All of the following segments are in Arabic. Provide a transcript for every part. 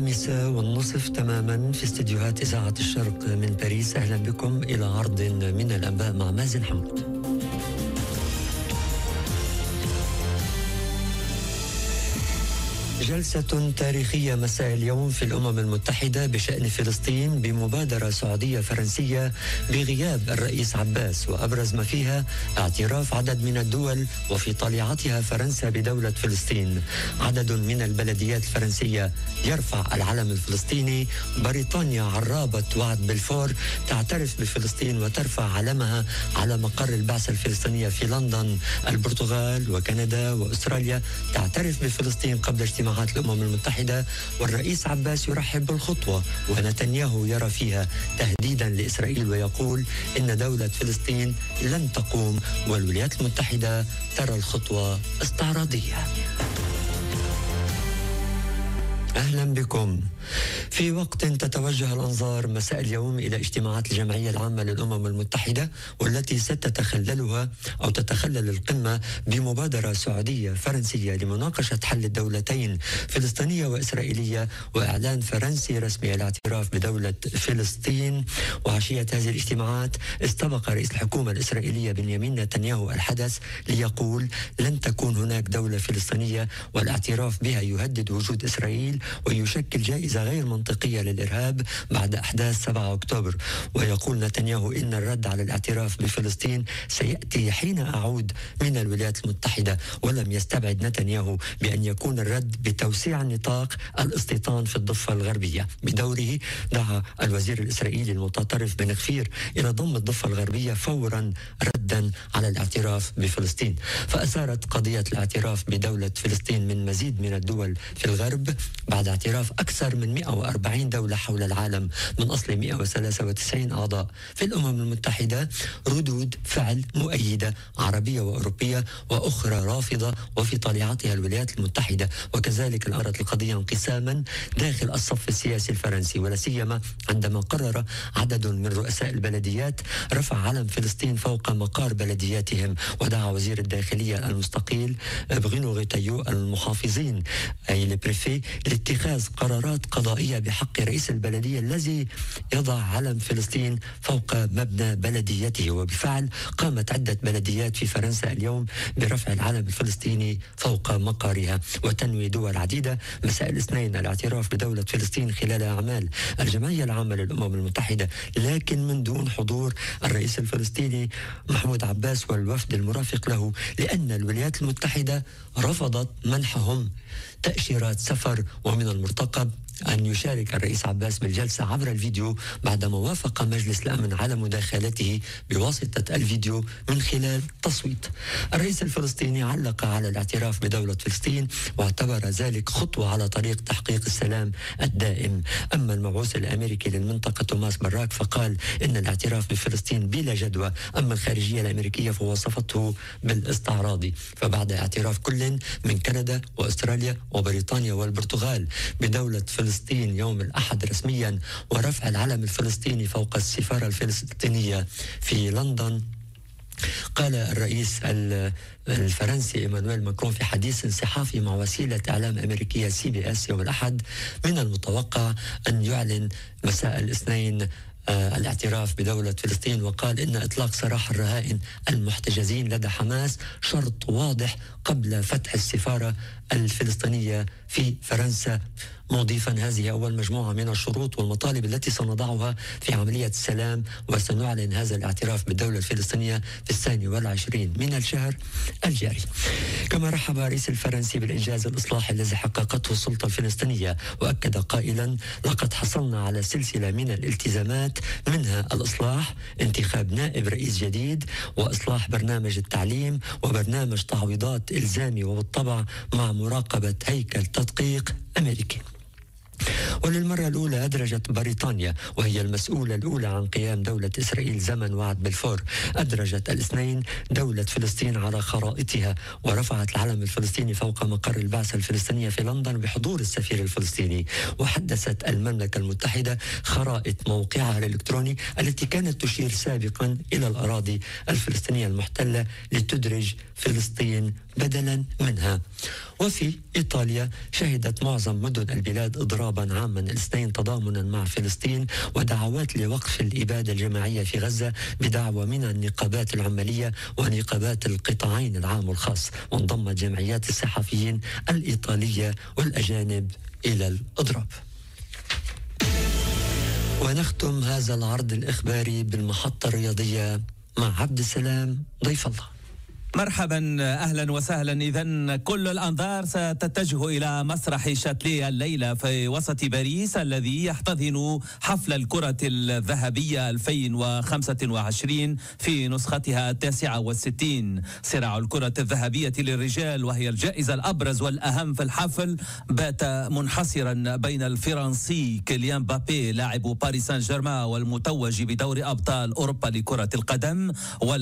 5:30 تماما في استديوهات إذاعة الشرق من باريس. أهلا بكم إلى عرض من الأنباء مع مازن حمود. جلسة تاريخية مساء اليوم في الأمم المتحدة بشأن فلسطين بمبادرة سعودية فرنسية بغياب الرئيس عباس، وأبرز ما فيها اعتراف عدد من الدول وفي طليعتها فرنسا بدولة فلسطين. عدد من البلديات الفرنسية يرفع العلم الفلسطيني. بريطانيا عرابة وعد بلفور تعترف بفلسطين وترفع علمها على مقر البعثة الفلسطينية في لندن. البرتغال وكندا وأستراليا تعترف بفلسطين قبل اجتماعات الأمم المتحدة، والرئيس عباس يرحب بالخطوة ونتنياهو يرى فيها تهديدا لإسرائيل ويقول إن دولة فلسطين لن تقوم، والولايات المتحدة ترى الخطوة استعراضية. أهلا بكم. في وقت تتوجه الأنظار مساء اليوم إلى اجتماعات الجمعية العامة للأمم المتحدة، والتي ستتخللها أو تتخلل القمة بمبادرة سعودية فرنسية لمناقشة حل الدولتين فلسطينية وإسرائيلية وإعلان فرنسي رسمي الاعتراف بدولة فلسطين. وعشية هذه الاجتماعات استبق رئيس الحكومة الإسرائيلية بنيامين نتنياهو الحدث ليقول لن تكون هناك دولة فلسطينية، والاعتراف بها يهدد وجود إسرائيل ويشكل جائزة غير منطقية للإرهاب بعد أحداث 7 أكتوبر. ويقول نتنياهو إن الرد على الاعتراف بفلسطين سيأتي حين أعود من الولايات المتحدة، ولم يستبعد نتنياهو بأن يكون الرد بتوسيع نطاق الاستيطان في الضفة الغربية. بدوره دعا الوزير الإسرائيلي المتطرف بن غفير إلى ضم الضفة الغربية فورا ردا على الاعتراف بفلسطين. فأثارت قضية الاعتراف بدولة فلسطين من مزيد من الدول في الغرب بعد اعتراف أكثر من 140 دولة حول العالم من أصل 193 أعضاء في الأمم المتحدة ردود فعل مؤيدة عربية وأوروبية وأخرى رافضة، وفي طليعتها الولايات المتحدة. وكذلك أرت القضية انقساما داخل الصف السياسي الفرنسي، ولا سيما عندما قرر عدد من رؤساء البلديات رفع علم فلسطين فوق مقار بلدياتهم. ودعا وزير الداخلية المستقيل برونو غيتايو المحافظين أي البريفي لاتخاذ قرارات قضائية بحق رئيس البلدية الذي يضع علم فلسطين فوق مبنى بلديته. وبالفعل قامت عدة بلديات في فرنسا اليوم برفع العلم الفلسطيني فوق مقارها. وتنوي دول عديدة مساء الاثنين الاعتراف بدولة فلسطين خلال أعمال الجمعية العامة للأمم المتحدة، لكن من دون حضور الرئيس الفلسطيني محمود عباس والوفد المرافق له، لأن الولايات المتحدة رفضت منحهم تأشيرات سفر. ومن المرتقب أن يشارك الرئيس عباس بالجلسة عبر الفيديو بعدما وافق مجلس الأمن على مداخلته بواسطة الفيديو من خلال تصويت. الرئيس الفلسطيني علق على الاعتراف بدولة فلسطين واعتبر ذلك خطوة على طريق تحقيق السلام الدائم. أما المبعوث الأمريكي للمنطقة توماس براك فقال إن الاعتراف بفلسطين بلا جدوى، أما الخارجية الأمريكية فوصفته بالاستعراضي. فبعد اعتراف كل من كندا وأستراليا وبريطانيا والبرتغال بدولة فلسطين يوم الأحد رسميا ورفع العلم الفلسطيني فوق السفارة الفلسطينية في لندن، قال الرئيس الفرنسي إيمانويل ماكرون في حديث صحافي مع وسيلة إعلام أمريكية CBS يوم الأحد من المتوقع أن يعلن مساء الاثنين الاعتراف بدولة فلسطين. وقال إن إطلاق سراح الرهائن المحتجزين لدى حماس شرط واضح قبل فتح السفارة الفلسطينية في فرنسا، مضيفا هذه أول مجموعة من الشروط والمطالب التي سنضعها في عملية السلام، وسنعلن هذا الاعتراف بالدولة الفلسطينية في 22 من الشهر الجاري. كما رحب الرئيس الفرنسي بالإنجاز الإصلاحي الذي حققته السلطة الفلسطينية، وأكد قائلا لقد حصلنا على سلسلة من الالتزامات منها الإصلاح، انتخاب نائب رئيس جديد، وإصلاح برنامج التعليم، وبرنامج تعويضات إلزامي وبالطبع مع مراقبة هيكل تدقيق أمريكي. وللمرة الأولى أدرجت بريطانيا، وهي المسؤولة الأولى عن قيام دولة إسرائيل زمن وعد بلفور، أدرجت الاثنين دولة فلسطين على خرائطها، ورفعت العلم الفلسطيني فوق مقر البعثة الفلسطينية في لندن بحضور السفير الفلسطيني. وحدثت المملكة المتحدة خرائط موقعها الإلكتروني التي كانت تشير سابقا إلى الأراضي الفلسطينية المحتلة لتدرج فلسطين بدلا منها. وفي إيطاليا شهدت معظم مدن البلاد إضرابا عاما الاثنين تضامنا مع فلسطين ودعوات لوقف الإبادة الجماعية في غزة بدعوة من النقابات العمالية ونقابات القطاعين العام والخاص، وانضمت جمعيات الصحفيين الإيطالية والأجانب إلى الإضراب. ونختم هذا العرض الإخباري بالمحطة الرياضية مع عبد السلام ضيف الله. مرحبا، أهلا وسهلا. إذن كل الأنظار ستتجه إلى مسرح شاتليه الليلة في وسط باريس الذي يحتضن حفل الكرة الذهبية 2025 في نسختها 69. صراع الكرة الذهبية للرجال وهي الجائزة الأبرز والأهم في الحفل بات منحصرا بين الفرنسي كيليان مبابي لاعب باريس سان جيرمان والمتوج بدور أبطال أوروبا لكرة القدم،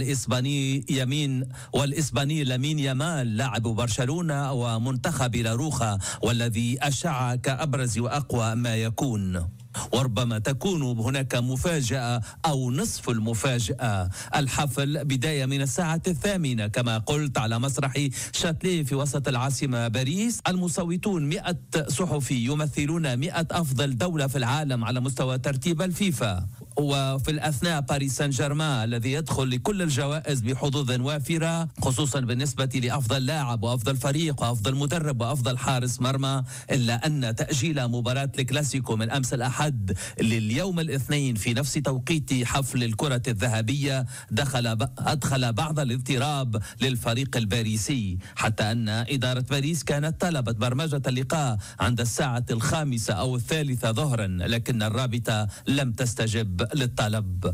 والإسباني لامين يامال لاعب برشلونة ومنتخب لاروخا والذي أشع كأبرز وأقوى ما يكون. وربما تكون هناك مفاجأة أو نصف المفاجأة. الحفل بداية من الساعة 8 كما قلت على مسرح شاتليه في وسط العاصمة باريس. المصوتون 100 صحفي يمثلون 100 أفضل دولة في العالم على مستوى ترتيب الفيفا، وفي الأثناء باريس سان جيرمان الذي يدخل لكل الجوائز بحظوظ وافرة، خصوصا بالنسبة لأفضل لاعب وأفضل فريق وأفضل مدرب وأفضل حارس مرمى، إلا أن تأجيل مباراة الكلاسيكو من أمس الأحد لليوم الاثنين في نفس توقيت حفل الكرة الذهبية أدخل بعض الاضطراب للفريق الباريسي، حتى أن إدارة باريس كانت طلبت برمجة اللقاء عند الساعة 5 أو 3 ظهرا، لكن الرابطة لم تستجب للطلب.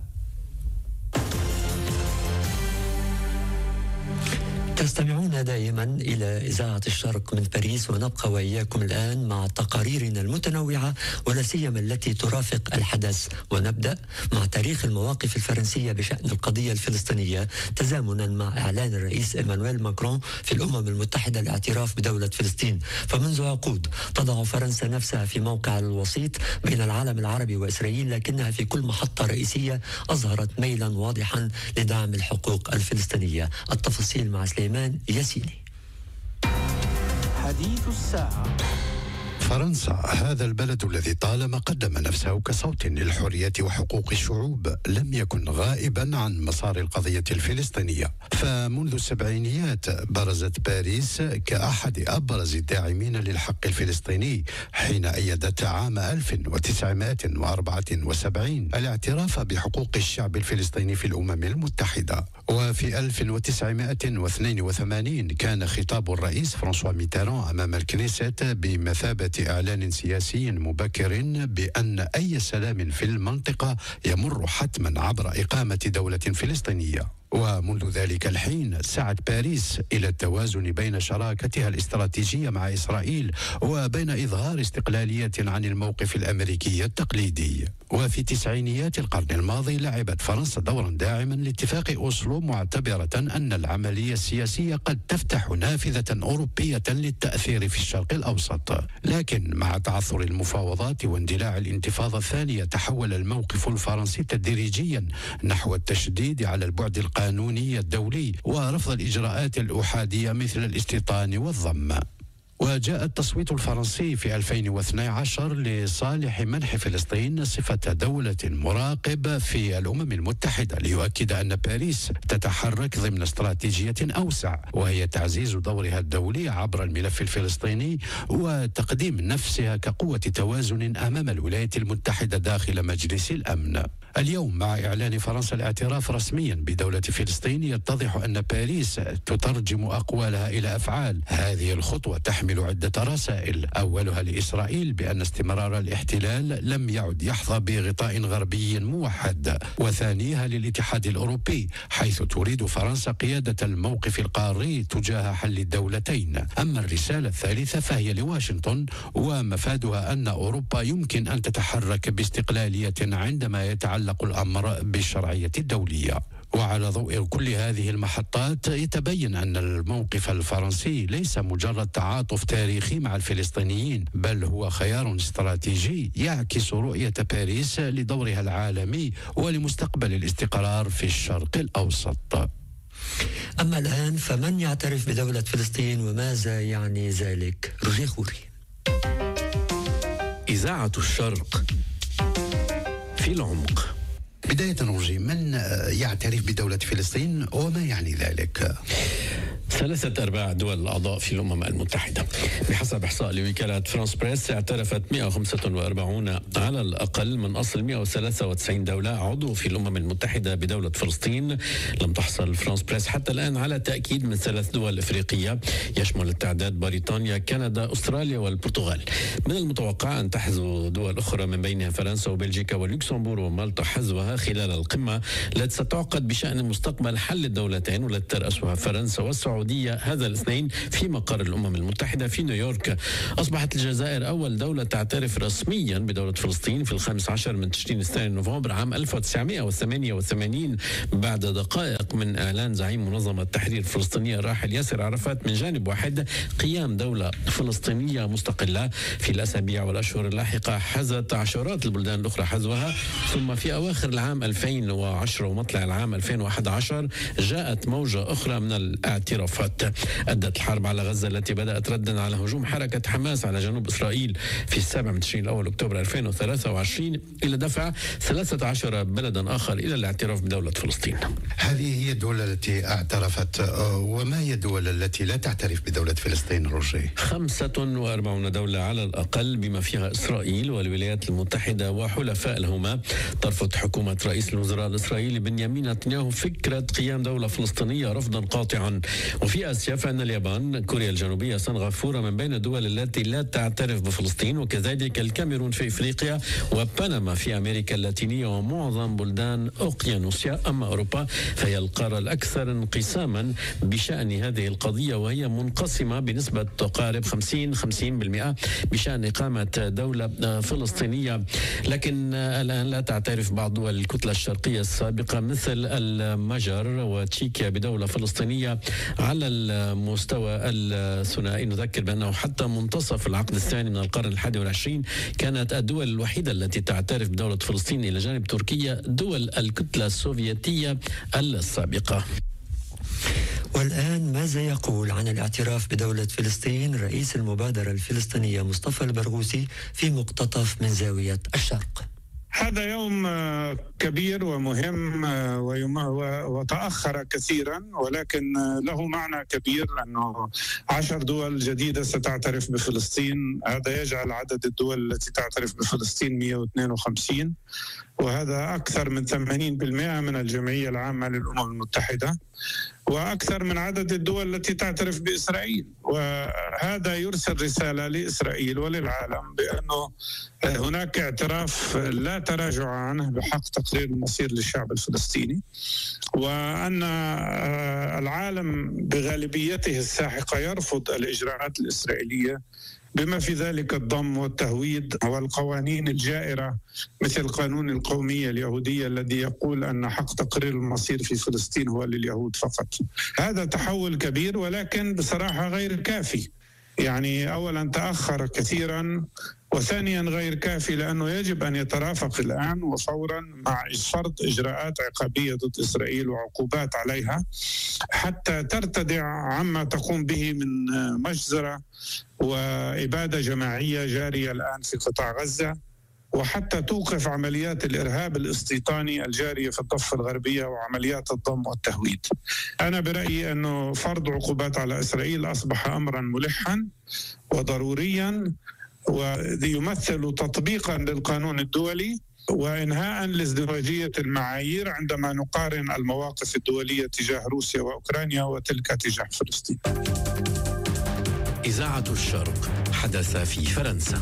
تستمعون دائما إلى إذاعة الشرق من باريس، ونبقى وإياكم الآن مع تقاريرنا المتنوعة ولا سيما التي ترافق الحدث. ونبدأ مع تاريخ المواقف الفرنسية بشأن القضية الفلسطينية تزامنا مع إعلان الرئيس إيمانويل ماكرون في الأمم المتحدة الاعتراف بدولة فلسطين. فمنذ عقود تضع فرنسا نفسها في موقع الوسيط بين العالم العربي وإسرائيل، لكنها في كل محطة رئيسية أظهرت ميلا واضحا لدعم الحقوق الفلسطينية. التفاصيل مع سليمان ياسيني. حديث الساعة. فرنسا، هذا البلد الذي طالما قدم نفسه كصوت للحرية وحقوق الشعوب، لم يكن غائبا عن مسار القضية الفلسطينية. فمنذ السبعينيات برزت باريس كأحد أبرز الداعمين للحق الفلسطيني، حين أيدت عام 1974 الاعتراف بحقوق الشعب الفلسطيني في الأمم المتحدة. وفي 1982 كان خطاب الرئيس فرانسوا ميتران أمام الكنيست بمثابة إعلان سياسي مبكر بأن أي سلام في المنطقة يمر حتما عبر إقامة دولة فلسطينية. ومنذ ذلك الحين سعت باريس إلى التوازن بين شراكتها الاستراتيجية مع إسرائيل وبين إظهار استقلالية عن الموقف الأمريكي التقليدي. وفي تسعينيات القرن الماضي لعبت فرنسا دورا داعما لاتفاق أوسلو، معتبرة أن العملية السياسية قد تفتح نافذة أوروبية للتأثير في الشرق الأوسط. لكن مع تعثر المفاوضات واندلاع الانتفاضة الثانية، تحول الموقف الفرنسي تدريجيا نحو التشديد على البعد القانوني الدولي ورفض الإجراءات الأحادية مثل الاستيطان والضم. وجاء التصويت الفرنسي في 2012 لصالح منح فلسطين صفة دولة مراقب في الأمم المتحدة، ليؤكد أن باريس تتحرك ضمن استراتيجية أوسع، وهي تعزيز دورها الدولي عبر الملف الفلسطيني وتقديم نفسها كقوة توازن أمام الولايات المتحدة داخل مجلس الأمن. اليوم مع إعلان فرنسا الاعتراف رسميا بدولة فلسطين، يتضح أن باريس تترجم أقوالها إلى أفعال. هذه الخطوة تحمل عدة رسائل، أولها لإسرائيل بأن استمرار الاحتلال لم يعد يحظى بغطاء غربي موحد، وثانيها للاتحاد الأوروبي، حيث تريد فرنسا قيادة الموقف القاري تجاه حل الدولتين. أما الرسالة الثالثة فهي لواشنطن، ومفادها أن أوروبا يمكن أن تتحرك باستقلالية عندما يتعلق الأمر بالشرعية الدولية. وعلى ضوء كل هذه المحطات يتبين أن الموقف الفرنسي ليس مجرد تعاطف تاريخي مع الفلسطينيين، بل هو خيار استراتيجي يعكس رؤية باريس لدورها العالمي ولمستقبل الاستقرار في الشرق الأوسط. أما الآن فمن يعترف بدولة فلسطين وماذا يعني ذلك؟ روجيه خوري. إذاعة الشرق في العمق. بداية روجي، من يعترف بدولة فلسطين وما يعني ذلك؟ 3/4 دول الأعضاء في الأمم المتحدة. بحسب إحصاء لوكالة فرانس بريس اعترفت 145 على الأقل من أصل 193 دولة عضو في الأمم المتحدة بدولة فلسطين. لم تحصل فرانس بريس حتى الآن على تأكيد من 3 دول إفريقية يشمل التعداد بريطانيا، كندا، أستراليا والبرتغال. من المتوقع أن تحظو دول أخرى من بينها فرنسا وبلجيكا ولوكسمبورغ ومالطا حظوها خلال القمة التي ستعقد بشأن مستقبل حل الدولتين والتي ترأسها فرنسا والسعودية هذا الاثنين في مقر الأمم المتحدة في نيويورك. أصبحت الجزائر أول دولة تعترف رسميا بدولة فلسطين في 15 من تشرين الثاني نوفمبر عام 1988 بعد دقائق من إعلان زعيم منظمة التحرير الفلسطينية الراحل ياسر عرفات من جانب واحد قيام دولة فلسطينية مستقلة. في الأسابيع والأشهر اللاحقة حازت عشرات البلدان الأخرى حظوها، ثم في أواخر العام 2010 ومطلع العام 2011 جاءت موجة أخرى من الاعترافات. أدت الحرب على غزة التي بدأت ردا على هجوم حركة حماس على جنوب إسرائيل في 7 من تشرين الأول أكتوبر 2023 إلى دفع 13 بلدا آخر إلى الاعتراف بدولة فلسطين. هذه هي الدول التي اعترفت، وما هي الدول التي لا تعترف بدولة فلسطين روجيه؟ 45 دولة على الأقل بما فيها إسرائيل والولايات المتحدة وحلفاء لهما. ترفض حكومة رئيس الوزراء الإسرائيلي بنيامين نتنياهو فكرة قيام دولة فلسطينية رفضا قاطعا. وفي آسيا فإن اليابان، كوريا الجنوبية، سنغافورة من بين الدول التي لا تعترف بفلسطين، وكذلك الكاميرون في إفريقيا وبنما في أمريكا اللاتينية ومعظم بلدان أوقيانوسيا. أما أوروبا فهي القارة الأكثر انقساما بشأن هذه القضية، وهي منقسمة بنسبة تقارب 50% بشأن إقامة دولة فلسطينية. لكن الآن لا تعترف بعض دول الكتلة الشرقية السابقة مثل المجر وتشيكيا بدولة فلسطينية على المستوى الثنائي. نذكر بأنه حتى منتصف العقد الثاني من القرن 21 كانت الدول الوحيدة التي تعترف بدولة فلسطين إلى جانب تركيا دول الكتلة السوفيتية السابقة. والآن ماذا يقول عن الاعتراف بدولة فلسطين رئيس المبادرة الفلسطينية مصطفى البرغوثي في مقتطف من زاوية الشرق؟ هذا يوم كبير ومهم وتأخر كثيرا، ولكن له معنى كبير لأنه 10 دول جديدة ستعترف بفلسطين. هذا يجعل عدد الدول التي تعترف بفلسطين 152، وهذا أكثر من 80% من الجمعية العامة للأمم المتحدة، وأكثر من عدد الدول التي تعترف بإسرائيل. وهذا يرسل رسالة لإسرائيل وللعالم بأنه هناك اعتراف لا تراجع عنه بحق تقرير المصير للشعب الفلسطيني، وأن العالم بغالبيته الساحقة يرفض الإجراءات الإسرائيلية بما في ذلك الضم والتهويد والقوانين الجائرة مثل قانون القومية اليهودية الذي يقول أن حق تقرير المصير في فلسطين هو لليهود فقط. هذا تحول كبير، ولكن بصراحة غير كافي. يعني أولا تأخر كثيرا، وثانيا غير كافي لأنه يجب أن يترافق الآن وفورا مع فرض إجراءات عقابية ضد إسرائيل وعقوبات عليها حتى ترتدع عما تقوم به من مجزرة وإبادة جماعية جارية الآن في قطاع غزة، وحتى توقف عمليات الإرهاب الاستيطاني الجارية في الضفة الغربية وعمليات الضم والتهويد. أنا برأيي أنه فرض عقوبات على إسرائيل أصبح أمرا ملحا وضروريا، ويمثل تطبيقا للقانون الدولي وإنهاء لازدواجية المعايير عندما نقارن المواقف الدولية تجاه روسيا وأوكرانيا وتلك تجاه فلسطين. إذاعة الشرق حدث في فرنسا.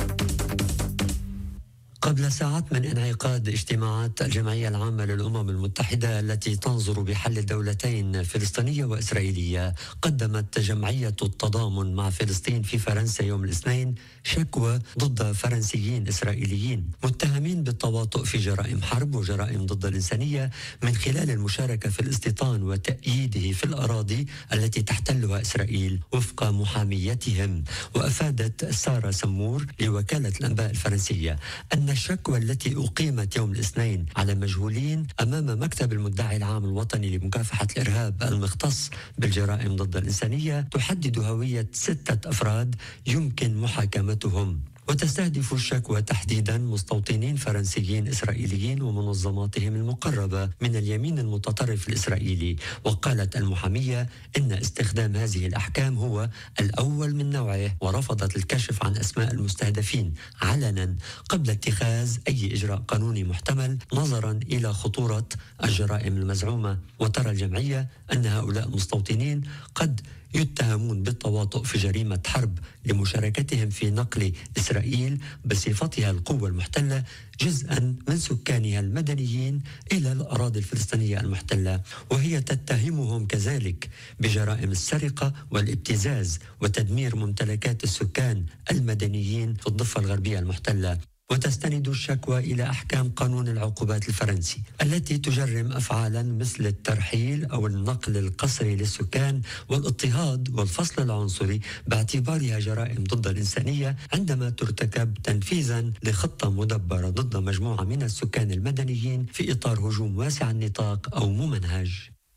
قبل ساعات من انعقاد اجتماعات الجمعية العامة للأمم المتحدة التي تنظر بحل الدولتين فلسطينية وإسرائيلية، قدمت جمعية التضامن مع فلسطين في فرنسا يوم الاثنين شكوى ضد فرنسيين إسرائيليين متهمين بالتواطؤ في جرائم حرب وجرائم ضد الإنسانية من خلال المشاركة في الاستيطان وتأييده في الأراضي التي تحتلها إسرائيل وفق محاميتهم. وأفادت سارة سمور لوكالة الأنباء الفرنسية أن الشكوى التي أقيمت يوم الاثنين على مجهولين أمام مكتب المدعي العام الوطني لمكافحة الإرهاب المختص بالجرائم ضد الإنسانية تحدد هوية 6 أفراد يمكن محاكمتهم. وتستهدف الشكوى تحديدا مستوطنين فرنسيين إسرائيليين ومنظماتهم المقربة من اليمين المتطرف الإسرائيلي. وقالت المحامية إن استخدام هذه الأحكام هو الأول من نوعه، ورفضت الكشف عن أسماء المستهدفين علنا قبل اتخاذ أي إجراء قانوني محتمل نظرا إلى خطورة الجرائم المزعومة. وترى الجمعية أن هؤلاء المستوطنين قد يتهمون بالتواطؤ في جريمة حرب لمشاركتهم في نقل إسرائيل بصفتها القوة المحتلة جزءا من سكانها المدنيين إلى الأراضي الفلسطينية المحتلة، وهي تتهمهم كذلك بجرائم السرقة والابتزاز وتدمير ممتلكات السكان المدنيين في الضفة الغربية المحتلة. وتستند الشكوى إلى أحكام قانون العقوبات الفرنسي التي تجرم أفعالا مثل الترحيل أو النقل القسري للسكان والاضطهاد والفصل العنصري باعتبارها جرائم ضد الإنسانية عندما ترتكب تنفيذا لخطة مدبرة ضد مجموعة من السكان المدنيين في إطار هجوم واسع النطاق أو ممنهج.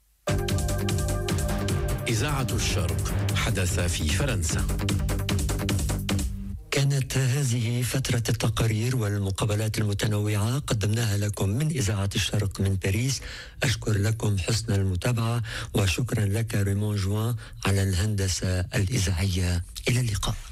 إذاعة الشرق حدث في فرنسا. كانت هذه فترة التقارير والمقابلات المتنوعة قدمناها لكم من إذاعة الشرق من باريس. أشكر لكم حسن المتابعة وشكرا لك ريمون جوان على الهندسة الإذاعية. إلى اللقاء.